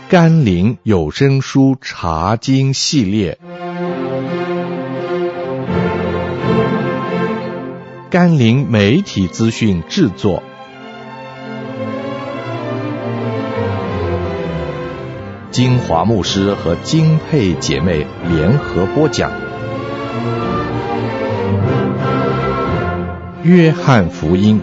甘霖有声书查经系列，甘霖媒体资讯制作，金华牧师和金佩姐妹联合播讲。约翰福音。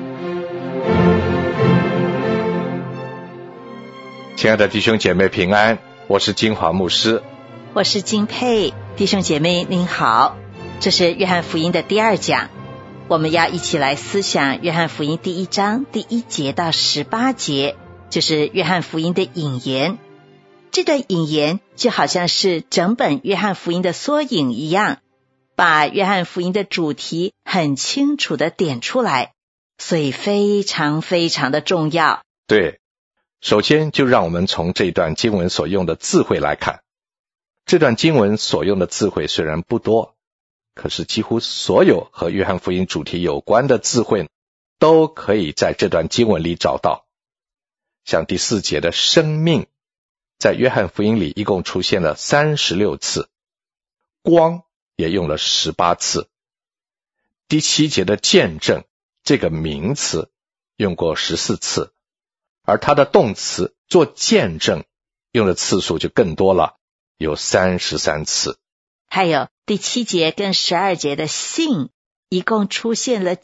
亲爱的弟兄姐妹平安，我是金华牧师， 我是金佩。弟兄姐妹您好，这是约翰福音的第二讲，我们要一起来思想约翰福音第1章第1节到18节，就是约翰福音的引言。这段引言就好像是整本约翰福音的缩影一样，把约翰福音的主题很清楚地点出来，所以非常非常的重要。 对，首先就让我们从这段经文所用的字汇来看。这段经文所用的字汇虽然不多，可是几乎所有和约翰福音主题有关的字汇都可以在这段经文里找到。像第4节的生命，在约翰福音里一共出现了36次，光也用了18次。第7节的见证，这个名词用过14次，而它的动词做见证用的次数就更多了，有33次。 还有第7节跟12节的信一共出现了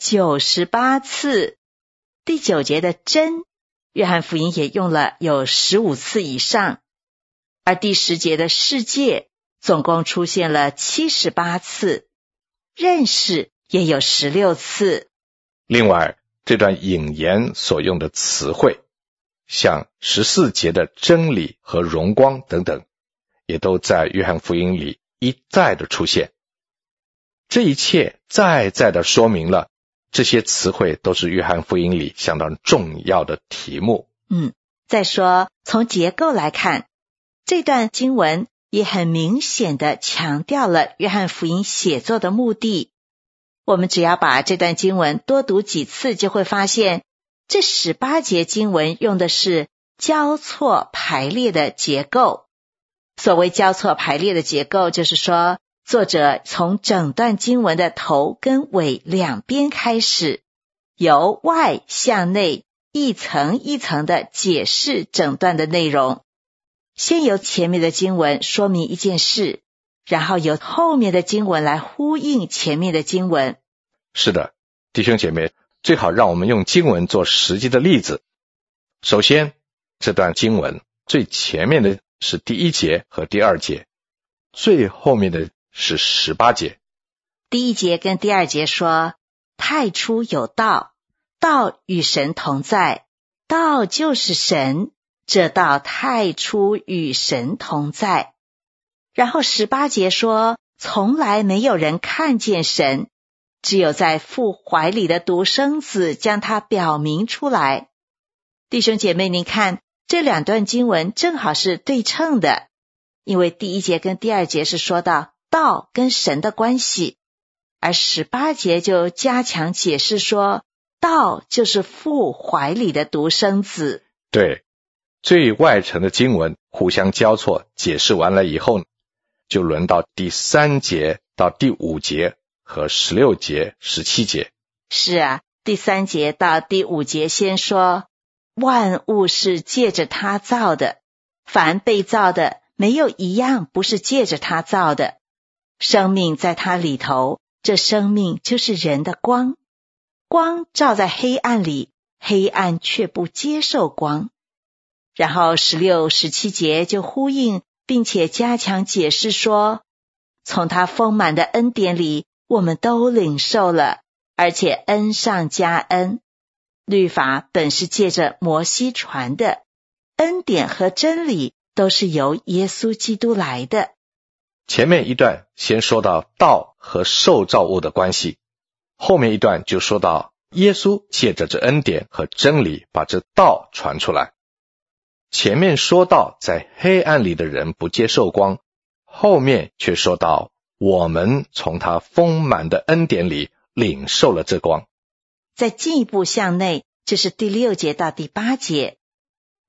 98次。第9节的真，约翰福音也用了有15次以上，而第10节的世界总共出现了78次，认识也有16次。 另外，这段引言所用的词汇，像14节的真理和荣光等等，也都在约翰福音里一再的出现。这一切再再的说明了这些词汇都是约翰福音里相当重要的题目。 再说从结构来看，这段经文也很明显的强调了约翰福音写作的目的。我们只要把这段经文多读几次，就会发现这18节经文用的是交错排列的结构。所谓交错排列的结构，就是说作者从整段经文的头跟尾两边开始，由外向内一层一层的解释整段的内容。先由前面的经文说明一件事，然后由后面的经文来呼应前面的经文。 是的，弟兄姐妹，最好让我们用经文做实际的例子。首先，这段经文最前面的是第1节和第2节，最后面的是18节。 第1节跟第2节说，太初有道，道与神同在，道就是神，这道太初与神同在。然后18节说，从来没有人看见神，只有在父怀里的独生子将他表明出来。弟兄姐妹，您看这两段经文正好是对称的，因为第1节跟第2节是说到道跟神的关系，而18节就加强解释说，道就是父怀里的独生子。 对，最外层的经文互相交错解释完了以后，就轮到第3节到第5节和16节、17节。 是啊，第3节到第5节先说，万物是借着他造的，凡被造的没有一样不是借着他造的，生命在他里头，这生命就是人的光，光照在黑暗里，黑暗却不接受光。然后16、17节就呼应并且加强解释说，从他丰满的恩典里我们都领受了，而且恩上加恩。律法本是借着摩西传的，恩典和真理都是由耶稣基督来的。 前面一段先说到道和受造物的关系，后面一段就说到耶稣借着这恩典和真理把这道传出来。前面说到在黑暗里的人不接受光，后面却说到我们从他丰满的恩典里领受了这光。 再进一步向内，这是第6节到第8节，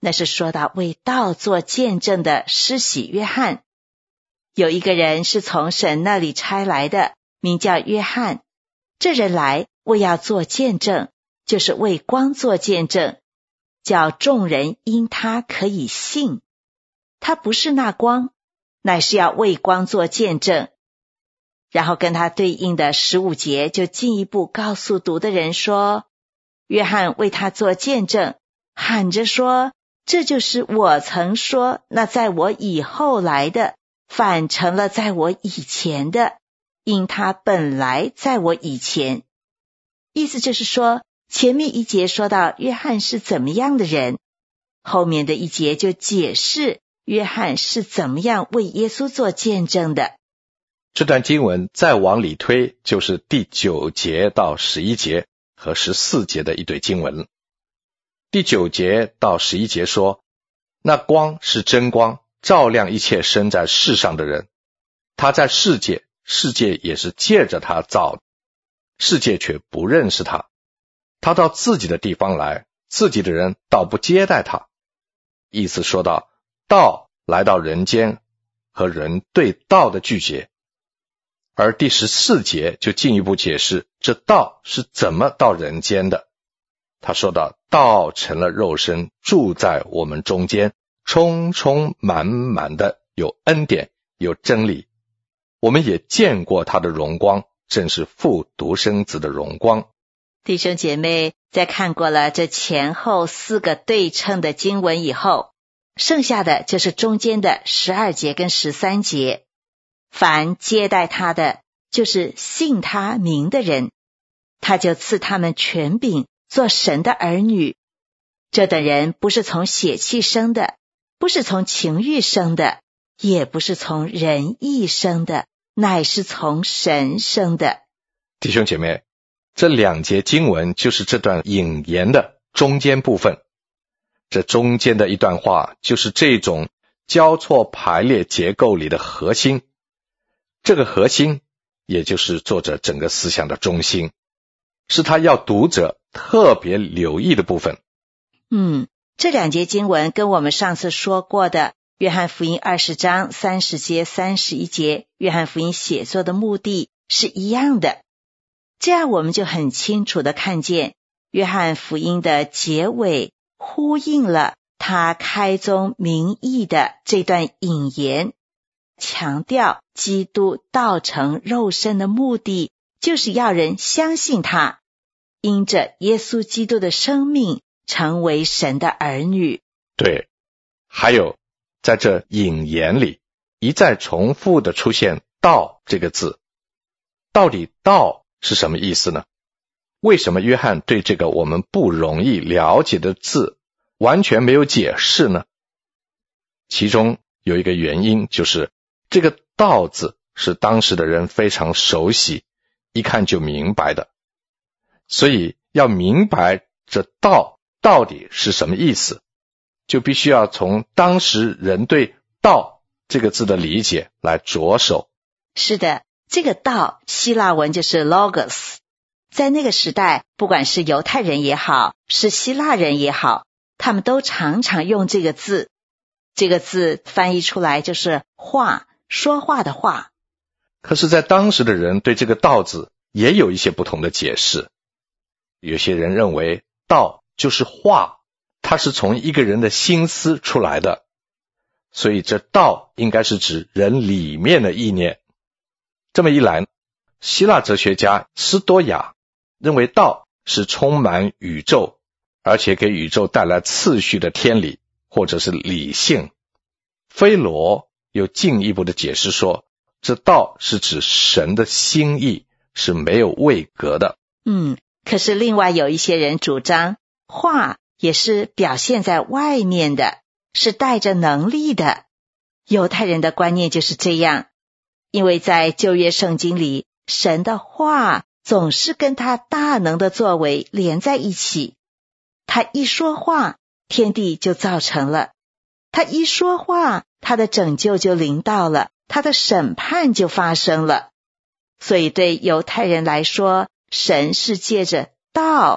那是说到为道做见证的施洗约翰。有一个人是从神那里差来的，名叫约翰。这人来为要做见证，就是为光做见证，叫众人因他可以信。他不是那光，乃是要为光做见证。然后跟他对应的15节就进一步告诉读的人说，约翰为他做见证，喊着说，这就是我曾说那在我以后来的，反成了在我以前的，因他本来在我以前。意思就是说，前面一节说到约翰是怎么样的人，后面的一节就解释约翰是怎么样为耶稣做见证的。 这段经文再往里推，就是第9节到11节和14节的一对经文。第9节到11节说，那光是真光，照亮一切生在世上的人。他在世界，世界也是借着他造的，世界却不认识他。他到自己的地方来，自己的人倒不接待他。意思说到，道来到人间和人对道的拒绝。而第14节就进一步解释这道是怎么到人间的。他说到，道成了肉身，住在我们中间，充充满满的有恩典，有真理。我们也见过他的荣光，正是父独生子的荣光。 弟兄姐妹，在看过了这前后4个对称的经文以后，剩下的就是中间的12节跟13节。凡接待他的，就是信他名的人，他就赐他们权柄，做神的儿女。这等人不是从血气生的，不是从情欲生的，也不是从人意生的，乃是从神生的。 弟兄姐妹，这2节经文就是这段引言的中间部分。这中间的一段话，就是这种交错排列结构里的核心。这个核心也就是作者整个思想的中心，是他要读者特别留意的部分。 这2节经文跟我们上次说过的约翰福音20章30节31节约翰福音写作的目的是一样的。这样我们就很清楚地看见约翰福音的结尾呼应了他开宗明义的这段引言，强调基督道成肉身的目的就是要人相信他，因着耶稣基督的生命成为神的儿女。 对，还有在这引言里一再重复的出现道这个字。到底道是什么意思呢？为什么约翰对这个我们不容易了解的字完全没有解释呢？其中有一个原因，就是这个道字是当时的人非常熟悉，一看就明白的。所以要明白这道到底是什么意思，就必须要从当时人对道这个字的理解来着手。 是的，这个道希腊文就是 logos， 在那个时代，不管是犹太人也好，是希腊人也好，他们都常常用这个字。这个字翻译出来就是话，说话的话。 可是在当时的人对这个道字也有一些不同的解释。有些人认为道就是话，它是从一个人的心思出来的，所以这道应该是指人里面的意念。这么一来，希腊哲学家斯多亚认为道是充满宇宙，而且给宇宙带来次序的天理或者是理性。菲罗又进一步的解释说，这道是指神的心意，是没有位格的。 可是另外有一些人主张话也是表现在外面的，是带着能力的。犹太人的观念就是这样，因为在旧约圣经里，神的话总是跟他大能的作为连在一起。他一说话，天地就造成了；他一说话，他的拯救就临到了，他的审判就发生了。所以对犹太人来说，神是借着道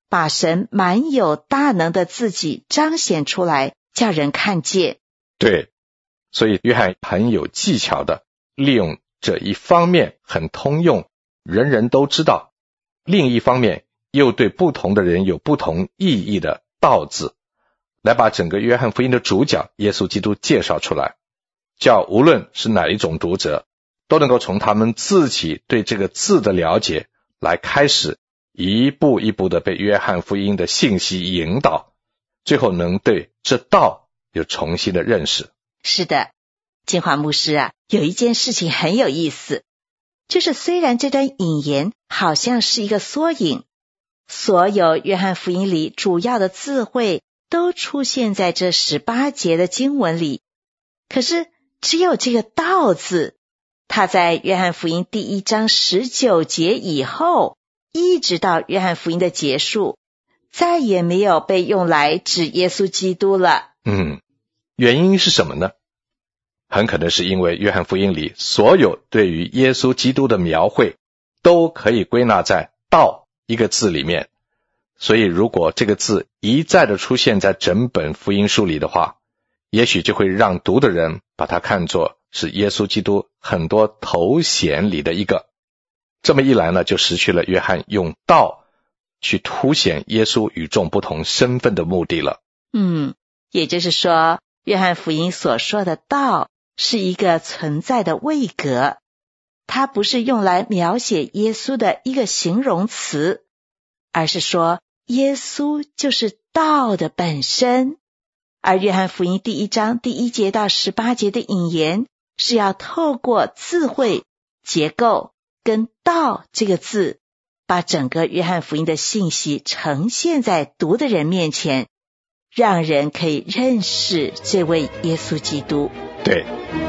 把神满有大能的自己彰显出来，叫人看见。 对，所以约翰很有技巧的利用这一方面很通用，人人都知道，另一方面又对不同的人有不同意义的道字，来把整个约翰福音的主角耶稣基督介绍出来，叫无论是哪一种读者都能够从他们自己对这个字的了解来开始一步一步的被约翰福音的信息引导，最后能对这道有重新的认识。 是的，金华牧师啊，有一件事情很有意思，就是虽然这段引言好像是一个缩影，所有约翰福音里主要的字汇都出现在这18节的经文里，可是只有这个道字，它在约翰福音第1章19节以后，一直到约翰福音的结束，再也没有被用来指耶稣基督了。 原因是什么呢？很可能是因为约翰福音里所有对于耶稣基督的描绘都可以归纳在道一个字里面，所以如果这个字一再的出现在整本福音书里的话，也许就会让读的人把它看作是耶稣基督很多头衔里的一个。这么一来呢，就失去了约翰用道去凸显耶稣与众不同身份的目的了。 也就是说，约翰福音所说的道是一个存在的位格，它不是用来描写耶稣的一个形容词，而是说耶稣就是道的本身。而约翰福音第1章第1节到18节的引言，是要透过字汇、结构跟道这个字，把整个约翰福音的信息呈现在读的人面前，让人可以认识这位耶稣基督。 对，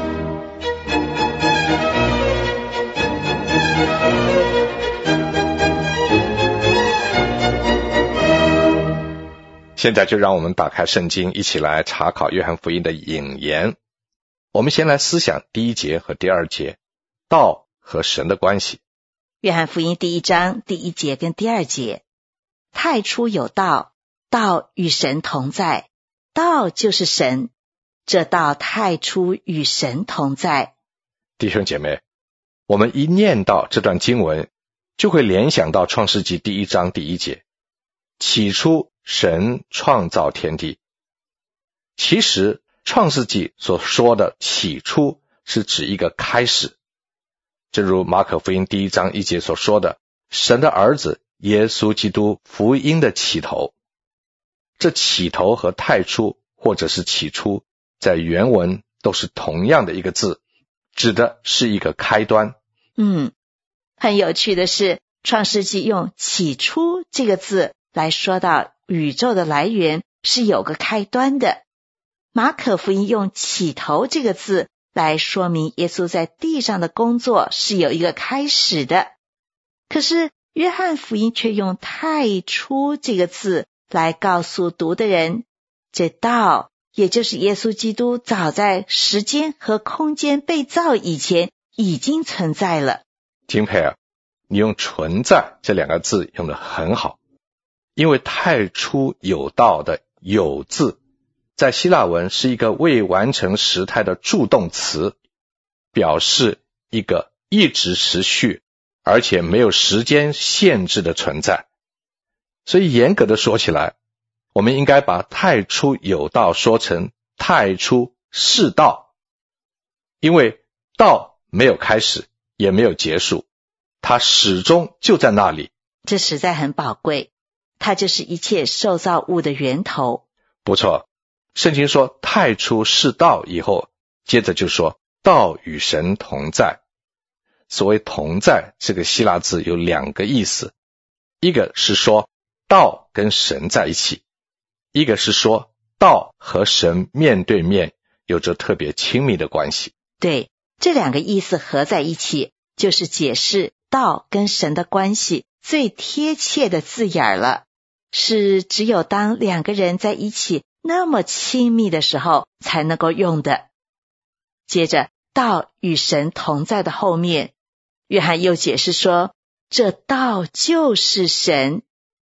现在就让我们打开圣经，一起来查考约翰福音的引言。我们先来思想第1节和第2节，道和神的关系。 约翰福音第1章第1节跟第2节，太初有道，道与神同在，道就是神，这道太初与神同在。 弟兄姐妹，我们一念到这段经文，就会联想到创世纪第1章第1节，起初神创造天地。其实创世纪所说的起初是指一个开始，正如马可福音第1章1节所说的，神的儿子耶稣基督福音的起头。这起头和太初或者是起初，在原文都是同样的一个字，指的是一个开端。 很有趣的是，创世纪用起初这个字来说到宇宙的来源是有个开端的，马可福音用起头这个字来说明耶稣在地上的工作是有一个开始的。可是约翰福音却用太初这个字来告诉读的人，这道也就是耶稣基督早在时间和空间被造以前已经存在了。 金佩尔，你用存在这2个字用得很好，因为太初有道的有字在希腊文是一个未完成时态的助动词，表示一个一直持续而且没有时间限制的存在。所以严格的说起来，我们应该把太初有道说成太初是道，因为道没有开始也没有结束，它始终就在那里。 这实在很宝贵，它就是一切受造物的源头。 不错，圣经说太初是道以后，接着就说道与神同在。所谓同在这个希腊字有2个意思，一个是说道跟神在一起，一个是说道和神面对面有着特别亲密的关系。 对，这2个意思合在一起，就是解释道跟神的关系最贴切的字眼了，是只有当2个人在一起那么亲密的时候才能够用的。接着道与神同在的后面，约翰又解释说，这道就是神。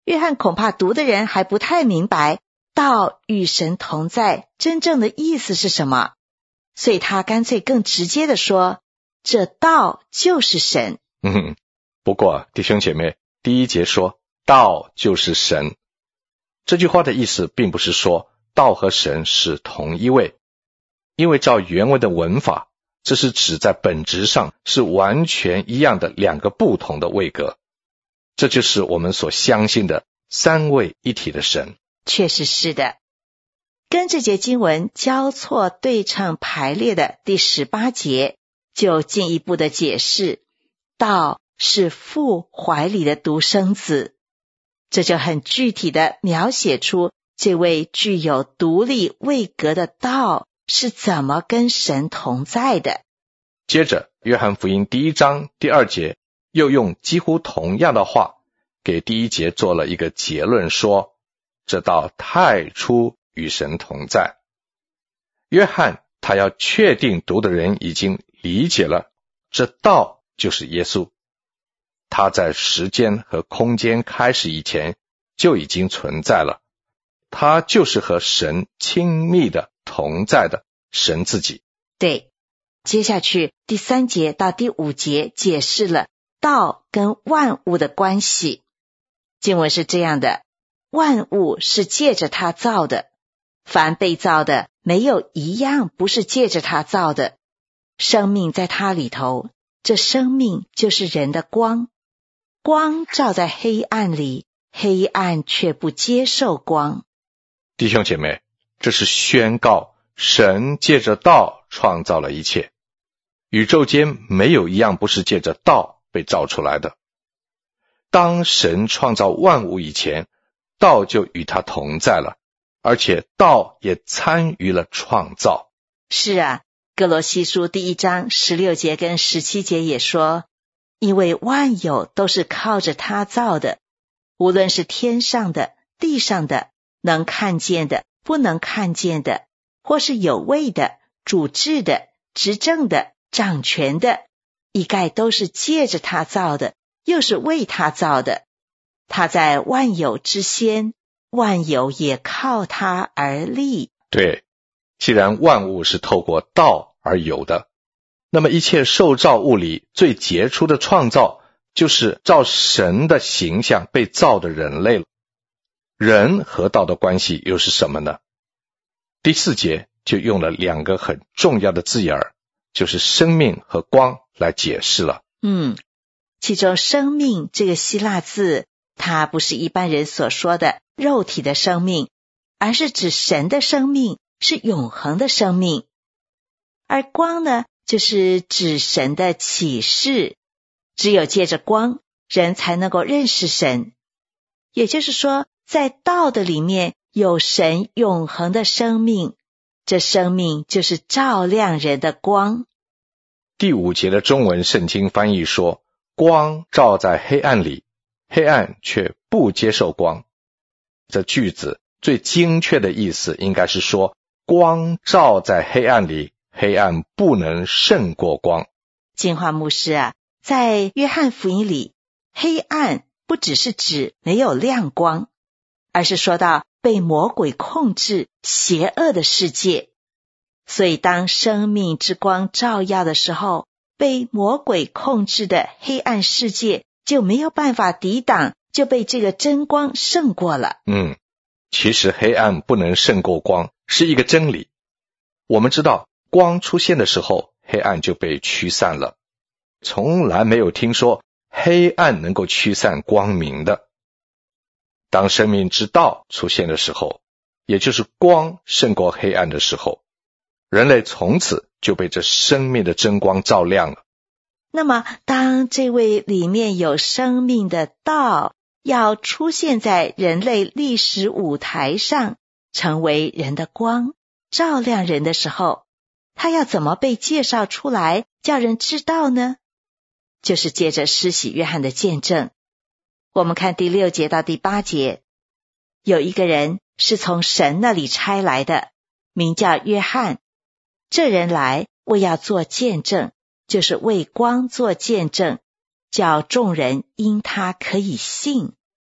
约翰恐怕读的人还不太明白道与神同在真正的意思是什么，所以他干脆更直接地说，这道就是神。 不过弟兄姐妹，第一节说道就是神，这句话的意思并不是说道和神是同一位，因为照原文的文法，这是指在本质上是完全一样的两个不同的位格，这就是我们所相信的三位一体的神。 确实是的。跟这节经文交错对称排列的第18节就进一步的解释，道是父怀里的独生子，这就很具体的描写出这位具有独立位格的道是怎么跟神同在的。 接着约翰福音第1章第2节又用几乎同样的话给第1节做了一个结论，说这道太初与神同在。约翰他要确定读的人已经理解了，这道就是耶稣，他在时间和空间开始以前就已经存在了，他就是和神亲密的同在的神自己。 对，接下去第3节到第5节解释了道跟万物的关系。经文是这样的，万物是借着他造的，凡被造的没有一样不是借着他造的，生命在他里头，这生命就是人的光，光照在黑暗里，黑暗却不接受光。 弟兄姐妹，这是宣告神借着道创造了一切，宇宙间没有一样不是借着道被造出来的。当神创造万物以前，道就与他同在了，而且道也参与了创造。 是啊，哥罗西书第1章16节跟17节也说，因为万有都是靠着他造的，无论是天上的、地上的，能看见的、不能看见的，或是有位的、主治的、执政的、掌权的，一概都是借着他造的，又是为他造的。他在万有之先，万有也靠他而立。 对，既然万物是透过道而有的，那么一切受造物里最杰出的创造，就是照神的形象被造的人类了。人和道的关系又是什么呢？第4节就用了2个很重要的字眼儿，就是生命和光来解释了。 其中生命这个希腊字，它不是一般人所说的肉体的生命，而是指神的生命，是永恒的生命。而光呢，就是指神的启示，只有借着光，人才能够认识神。也就是说，在道的里面有神永恒的生命，这生命就是照亮人的光。 第5节的中文圣经翻译说，光照在黑暗里，黑暗却不接受光。这句子最精确的意思应该是说，光照在黑暗里，黑暗不能胜过光。 金华牧师啊，在约翰福音里，黑暗不只是指没有亮光，而是说到被魔鬼控制邪恶的世界。所以当生命之光照耀的时候，被魔鬼控制的黑暗世界就没有办法抵挡，就被这个真光胜过了。 其实黑暗不能胜过光是一个真理。我们知道光出现的时候，黑暗就被驱散了，从来没有听说黑暗能够驱散光明的。当生命之道出现的时候，也就是光胜过黑暗的时候，人类从此就被这生命的真光照亮了。 那么当这位里面有生命的道要出现在人类历史舞台上，成为人的光，照亮人的时候，他要怎么被介绍出来，叫人知道呢？就是借着施洗约翰的见证。我们看第6节到第8节，有一个人是从神那里差来的，名叫约翰。这人来为要做见证，就是为光做见证，叫众人因他可以信。他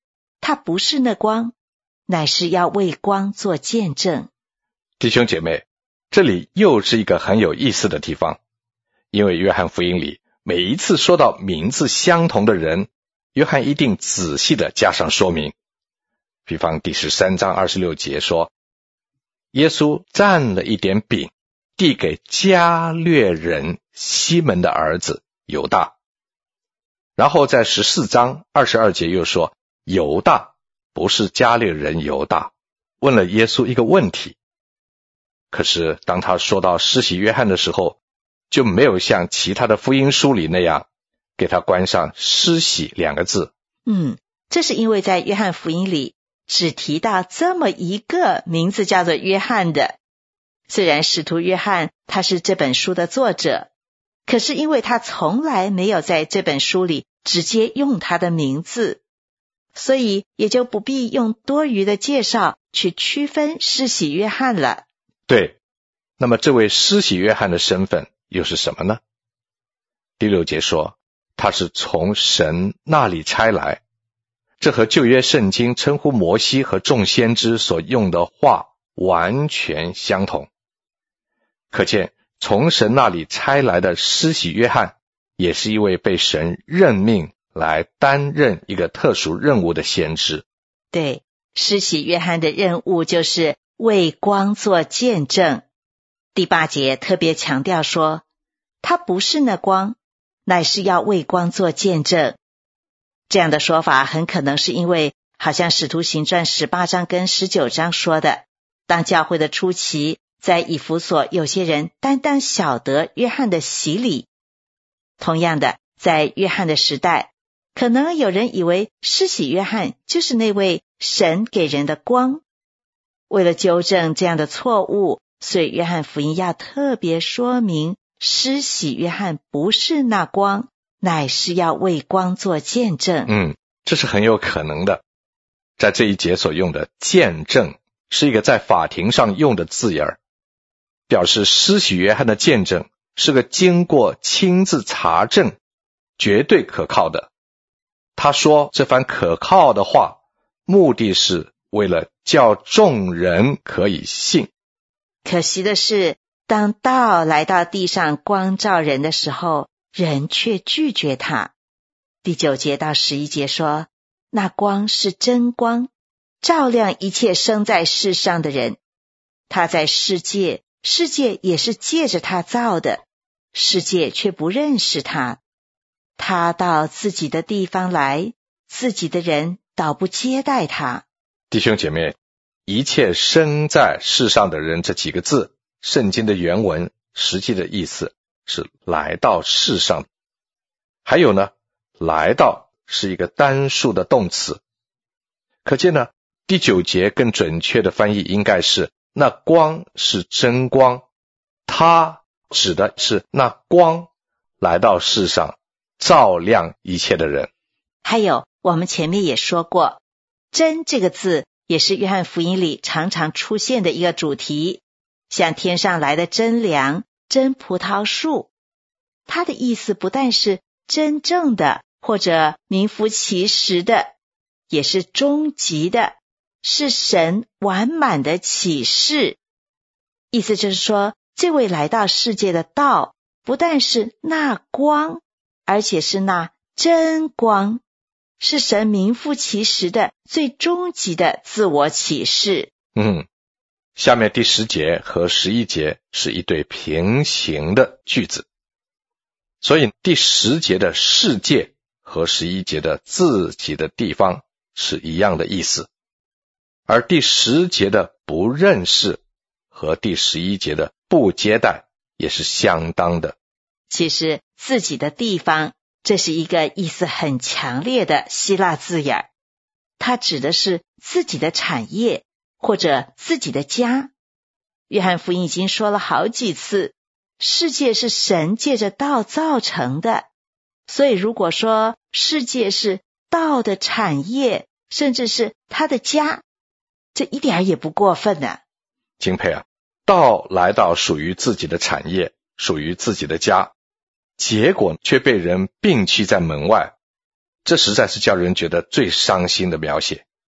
他不是那光，乃是要为光做见证。 弟兄姐妹，这里又是一个很有意思的地方，因为约翰福音里每一次说到名字相同的人，约翰一定仔细的加上说明。比方第13章26节说，耶稣蘸了一点饼，递给加略人西门的儿子犹大。然后在14章22节又说，犹大不是加略人犹大，问了耶稣一个问题。可是当他说到施洗约翰的时候，就没有像其他的福音书里那样给他关上施洗2个字。 这是因为在约翰福音里只提到这么一个名字叫做约翰的。虽然使徒约翰他是这本书的作者，可是因为他从来没有在这本书里直接用他的名字，所以也就不必用多余的介绍去区分施洗约翰了。 对，那么这位施洗约翰的身份又是什么呢？第6节说，他是从神那里差来，这和旧约圣经称呼摩西和众先知所用的话完全相同。可见从神那里差来的施洗约翰也是一位被神任命来担任一个特殊任务的先知。 对，施洗约翰的任务就是为光做见证。第8节特别强调说，他不是那光，乃是要为光做见证。这样的说法很可能是因为好像使徒行传18章跟19章说的，当教会的初期，在以弗所有些人单单晓得约翰的洗礼。同样的，在约翰的时代，可能有人以为施洗约翰就是那位神给人的光。为了纠正这样的错误，所以约翰福音要特别说明，施洗约翰不是那光，乃是要为光做见证。 这是很有可能的。在这一节所用的见证是一个在法庭上用的字眼，表示施洗约翰的见证是个经过亲自查证绝对可靠的。他说这番可靠的话，目的是为了叫众人可以信。 可惜的是，当道来到地上光照人的时候，人却拒绝他。第9节到11节说，那光是真光，照亮一切生在世上的人。他在世界，世界也是借着他造的，世界却不认识他。他到自己的地方来，自己的人倒不接待他。 弟兄姐妹，一切生在世上的人这几个字，圣经的原文实际的意思是来到世上。还有呢，来到是一个单数的动词。可见呢，第9节更准确的翻译应该是那光是真光，它指的是那光来到世上照亮一切的人。 还有我们前面也说过，真这个字也是约翰福音里常常出现的一个主题，像天上来的真粮、真葡萄树。它的意思不但是真正的或者名副其实的，也是终极的，是神完满的启示。意思就是说，这位来到世界的道不但是那光，而且是那真光，是神名副其实的最终极的自我启示。 下面第10节和11节是一对平行的句子，所以第10节的世界和11节的自己的地方是一样的意思，而第10节的不认识和第11节的不接待也是相当的。 其实自己的地方，这是一个意思很强烈的希腊字眼，它指的是自己的产业或者自己的家。约翰福音已经说了好几次，世界是神借着道造成的，所以如果说世界是道的产业，甚至是他的家，这一点也不过分啊。 敬佩啊，道来到属于自己的产业，属于自己的家，结果却被人摒弃在门外，这实在是叫人觉得最伤心的描写。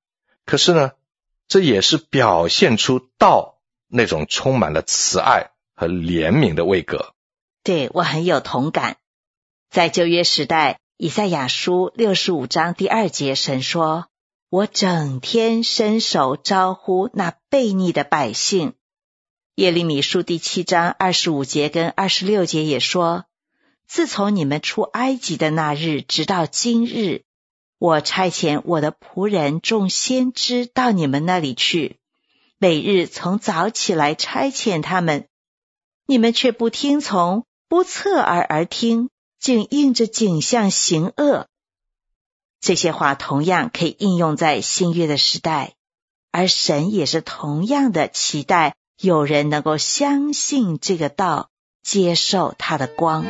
可是呢，这也是表现出道那种充满了慈爱和怜悯的位格。 对，我很有同感。在旧约时代，以赛亚书65章第2节，神说，我整天伸手招呼那悖逆的百姓。耶利米书第7章25节跟26节也说，自从你们出埃及的那日直到今日，我差遣我的仆人众先知到你们那里去，每日从早起来差遣他们，你们却不听从，不侧耳而听，竟应着景象行恶。这些话同样可以应用在新约的时代，而神也是同样的期待有人能够相信这个道，接受他的光。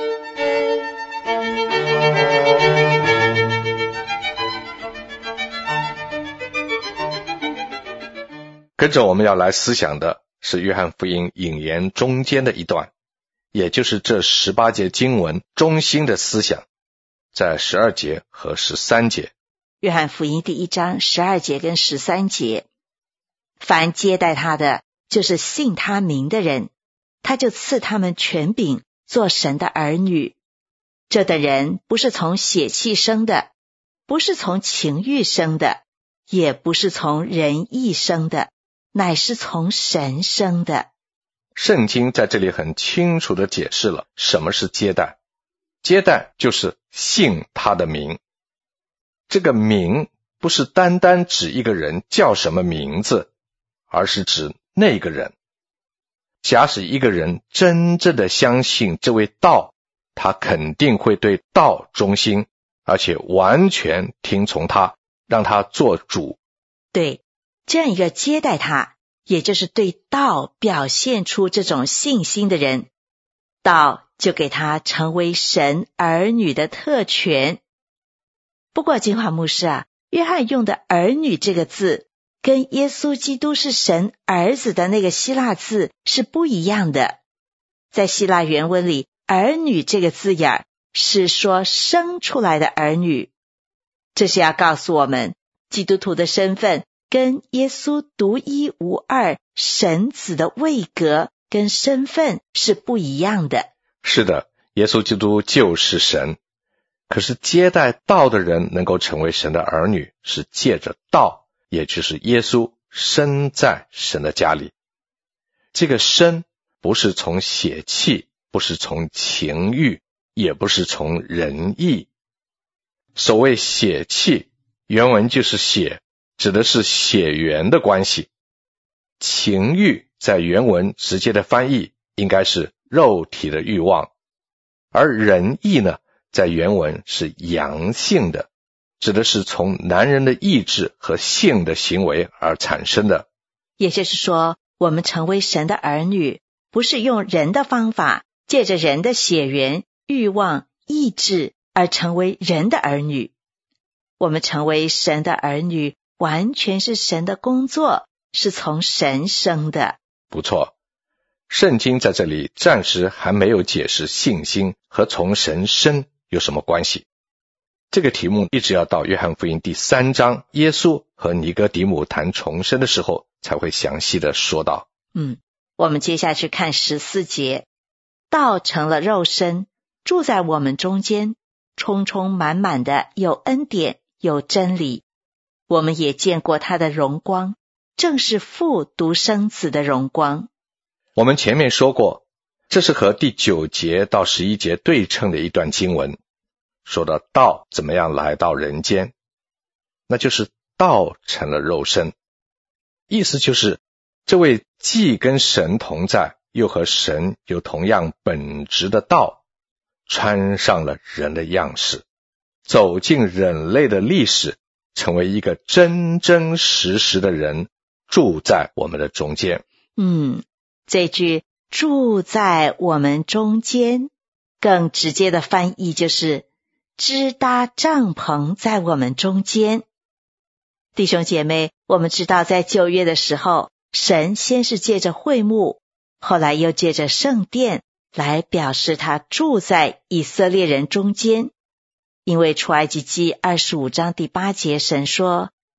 跟着我们要来思想的是约翰福音引言中间的一段，也就是这18节经文中心的思想，在12节和13节。 约翰福音第1章12节跟13节，凡接待他的，就是信他名的人，他就赐他们权柄，做神的儿女。这等人不是从血气生的，不是从情欲生的，也不是从人意生的，乃是从神生的。 圣经在这里很清楚地解释了什么是接待。接待就是信他的名。这个名不是单单指一个人叫什么名字，而是指那个人。假使一个人真正的相信这位道，他肯定会对道忠心，而且完全听从他，让他做主。 对，这样一个接待他，也就是对道表现出这种信心的人，道就给他成为神儿女的特权。不过金华牧师约翰用的儿女这个字，跟耶稣基督是神儿子的那个希腊字是不一样的。在希腊原文里，儿女这个字眼是说生出来的儿女。这是要告诉我们，基督徒的身份跟耶稣独一无二神子的位格跟身份是不一样的。 是的，耶稣基督就是神。可是接待道的人能够成为神的儿女，是借着道，也就是耶稣生在神的家里。这个生不是从血气，不是从情欲，也不是从人意。所谓血气，原文就是血，指的是血缘的关系。情欲在原文直接的翻译应该是肉体的欲望，而人意呢，在原文是阳性的，指的是从男人的意志和性的行为而产生的。 也就是说，我们成为神的儿女，不是用人的方法，借着人的血缘、欲望、意志而成为人的儿女。我们成为神的儿女，完全是神的工作，是从神生的。 不错，圣经在这里暂时还没有解释信心和从神生有什么关系。这个题目一直要到约翰福音第3章，耶稣和尼哥底母谈重生的时候才会详细的说到。 我们接下去看14节，道成了肉身，住在我们中间，充充满满的有恩典有真理。我们也见过他的荣光，正是父独生子的荣光。 我们前面说过，这是和第9节到11节对称的一段经文，说到道怎么样来到人间，那就是道成了肉身。意思就是这位既跟神同在，又和神有同样本质的道，穿上了人的样式，走进人类的历史，成为一个真真实实的人，住在我们的中间。 这句住在我们中间，更直接的翻译就是支搭帐篷在我们中间。弟兄姐妹，我们知道在旧约的时候，神先是借着会幕，后来又借着圣殿来表示他住在以色列人中间。因为出埃及记25章第8节，神说，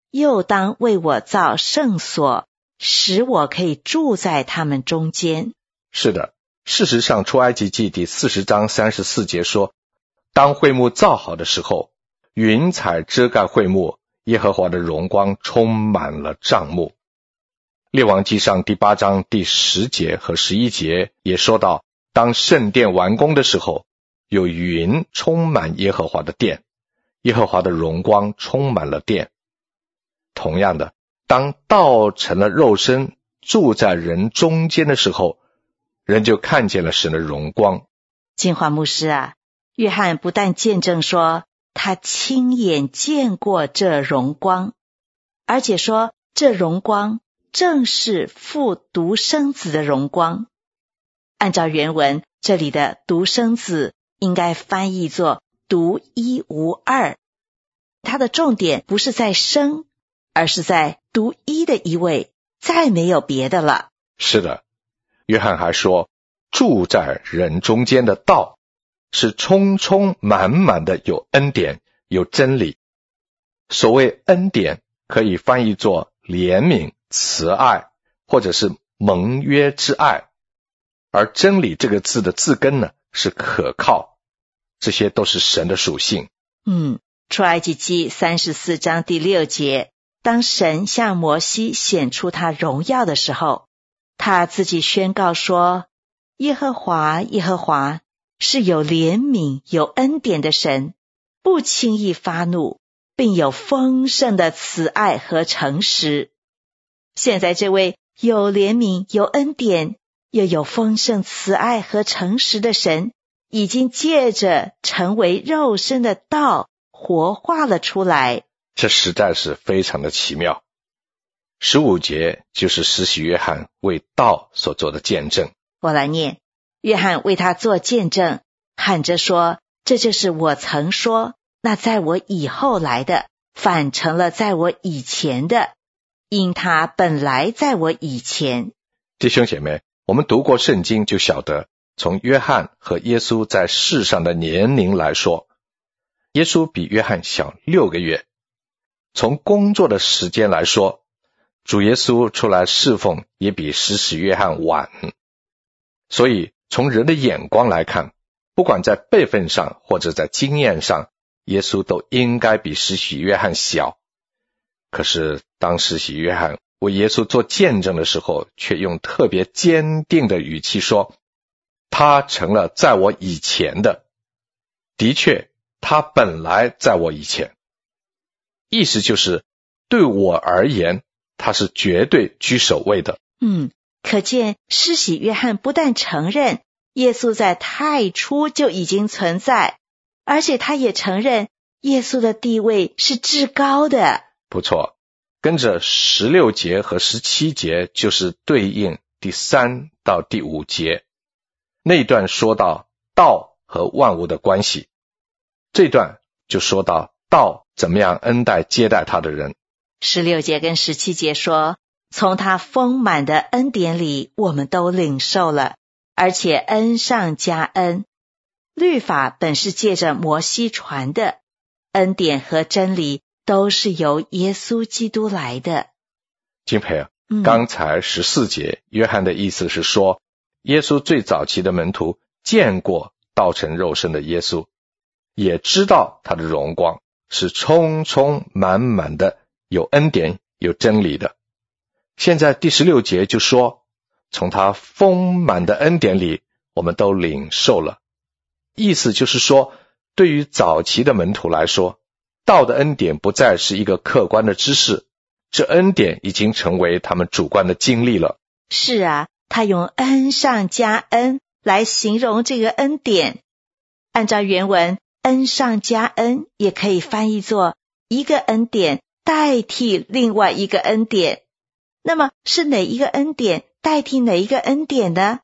又当为我造圣所，使我可以住在他们中间。 是的，事实上出埃及记第40章34节说，当会幕造好的时候，云彩遮盖会幕，耶和华的荣光充满了帐幕。列王记上第8章第10节和11节也说到，当圣殿完工的时候，有云充满耶和华的殿，耶和华的荣光充满了殿。同样的，当道成了肉身，住在人中间的时候，人就看见了神的荣光。 金华牧师啊，约翰不但见证说他亲眼见过这荣光，而且说这荣光正是父独生子的荣光。按照原文，这里的独生子应该翻译作独一无二，它的重点不是在生，而是在独一的一位，再没有别的了。 是的，约翰还说，住在人中间的道是充充满满的有恩典有真理。所谓恩典可以翻译作怜悯慈爱，或者是盟约之爱，而真理这个字的字根呢是可靠，这些都是神的属性。 出埃及记34章第6节，当神向摩西显出他荣耀的时候，他自己宣告说，耶和华耶和华是有怜悯有恩典的神，不轻易发怒，并有丰盛的慈爱和诚实。现在这位有怜悯有恩典又有丰盛慈爱和诚实的神，已经借着成为肉身的道活化了出来。 这实在是非常的奇妙。15节就是施洗约翰为道所做的见证。 我来念，约翰为他做见证，喊着说，这就是我曾说，那在我以后来的，反成了在我以前的，因他本来在我以前。 弟兄姐妹，我们读过圣经就晓得，从约翰和耶稣在世上的年龄来说，耶稣比约翰小6个月。从工作的时间来说，主耶稣出来侍奉也比施洗约翰晚。所以从人的眼光来看，不管在辈分上或者在经验上，耶稣都应该比施洗约翰小。可是当施洗约翰为耶稣做见证的时候，却用特别坚定的语气说，他成了在我以前的。的确，他本来在我以前。意思就是对我而言，他是绝对居首位的。 可见施洗约翰不但承认耶稣在太初就已经存在，而且他也承认耶稣的地位是至高的。 不错，跟着16节和17节就是对应第3到第5节。那段说到道和万物的关系，这段就说到道怎么样恩待接待他的人。 16节跟17节说，从他丰满的恩典里我们都领受了，而且恩上加恩。律法本是借着摩西传的，恩典和真理都是由耶稣基督来的。 金培啊，刚才14节约翰的意思是说，耶稣最早期的门徒见过道成肉身的耶稣，也知道他的荣光是充充满满的有恩典有真理的。现在第16节就说，从他丰满的恩典里我们都领受了。意思就是说，对于早期的门徒来说，道的恩典不再是一个客观的知识，这恩典已经成为他们主观的经历了。 是啊，他用恩上加恩来形容这个恩典。按照原文，恩上加恩也可以翻译作一个恩典代替另外一个恩典。那么是哪一个恩典代替哪一个恩典呢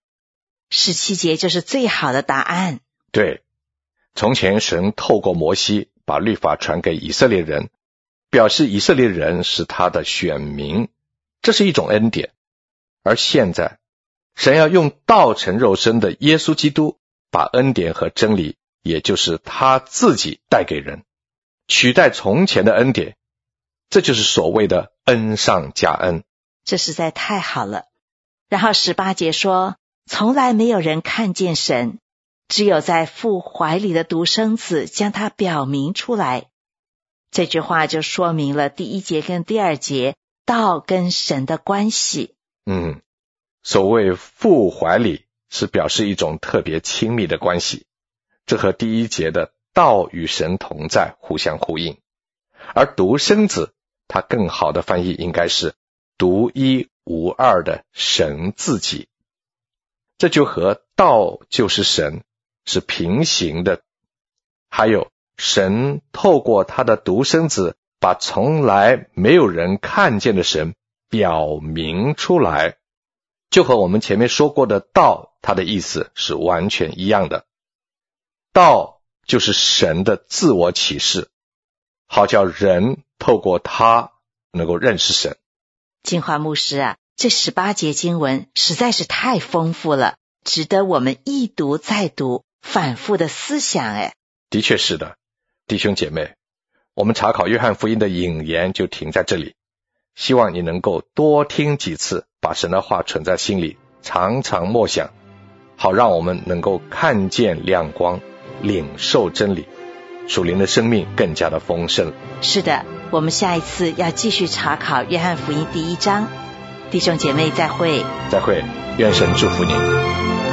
？17节就是最好的答案。 对，从前神透过摩西把律法传给以色列人，表示以色列人是他的选民，这是一种恩典。而现在神要用道成肉身的耶稣基督，把恩典和真理，也就是他自己带给人，取代从前的恩典， 这就是所谓的恩上加恩。 这实在太好了。然后18节说，从来没有人看见神，只有在父怀里的独生子将他表明出来。这句话就说明了第1节跟第2节道跟神的关系。 所谓父怀里是表示一种特别亲密的关系，这和第1节的道与神同在互相呼应。而独生子，它更好的翻译应该是独一无二的神自己，这就和道就是神是平行的。还有神透过他的独生子把从来没有人看见的神表明出来，就和我们前面说过的道，它的意思是完全一样的。道就是神的自我启示，好叫人透过他能够认识神。 金华牧师啊，这18节经文实在是太丰富了，值得我们一读再读，反复的思想。 的确是的，弟兄姐妹，我们查考约翰福音的引言就停在这里，希望你能够多听几次，把神的话存在心里，常常默想，好让我们能够看见亮光，领受真理，属灵的生命更加的丰盛。 是的，我们下一次要继续查考约翰福音第1章。弟兄姐妹再会。 再会，愿神祝福你。